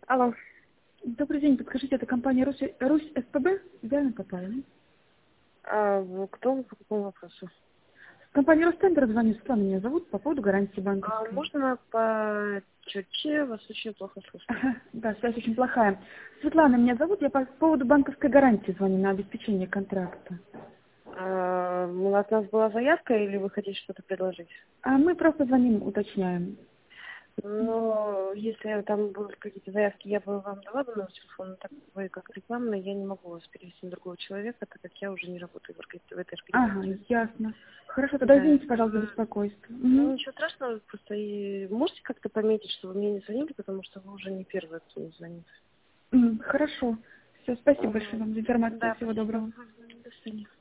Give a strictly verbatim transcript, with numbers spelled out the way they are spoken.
Алло. Добрый день, подскажите, это компания Русь, Русь СПБ? Идеально попали, да? А вы кто? По какому вопросу? Компания Ростендер звонит, Светлана меня зовут, по поводу гарантии А банковской. можно по четче? Вас очень плохо слышно. Ага, да, связь очень плохая. Светлана меня зовут, я по поводу банковской гарантии звоню на обеспечение контракта. А, ну, от нас была заявка или вы хотите что-то предложить? А мы просто звоним, уточняем. Но если там будут какие-то заявки, я бы вам дала бы номер телефона, но так как вы как рекламный, я не могу вас перевести на другого человека, так как я уже не работаю в, орга- в этой Ага, организации. ясно. Хорошо, тогда Да. извините, пожалуйста, за М, беспокойство. Ну, Угу. ничего страшного, просто и можете как-то пометить, что вы мне не звонили, потому что вы уже не первый, кто мне звонит. М, Хорошо. Все, спасибо большое Мгм. вам за информацию. Да, Всего спасибо. доброго. Мгм. До свидания.